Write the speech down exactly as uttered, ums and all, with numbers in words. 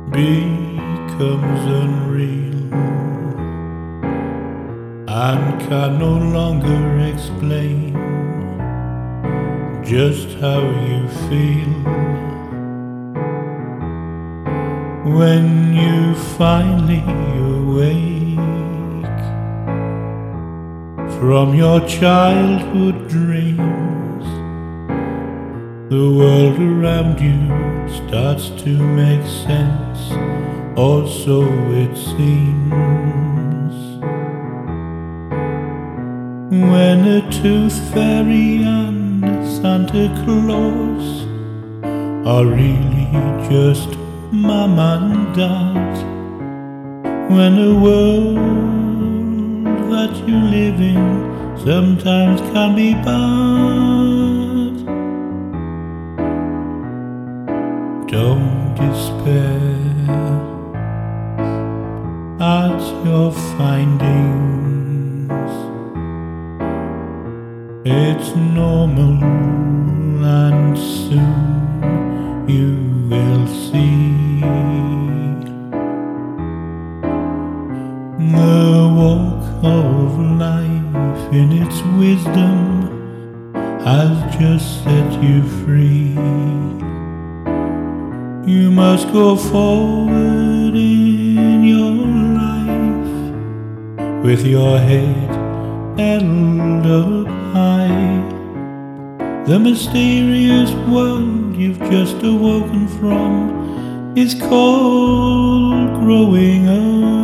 becomes unreal and can no longer explain just how you feel when you finally awake from your childhood dreams. The world around you starts to make sense, or so it seems, when a tooth fairy and Santa Claus are really just mom and dad, when the world that you live in sometimes can be bad. Don't despair at your findings. It's normal, and soon you will see the walk of life in its wisdom has just set you free. You must go forward in your life with your head held up high. The mysterious world you've just awoken from is called growing up.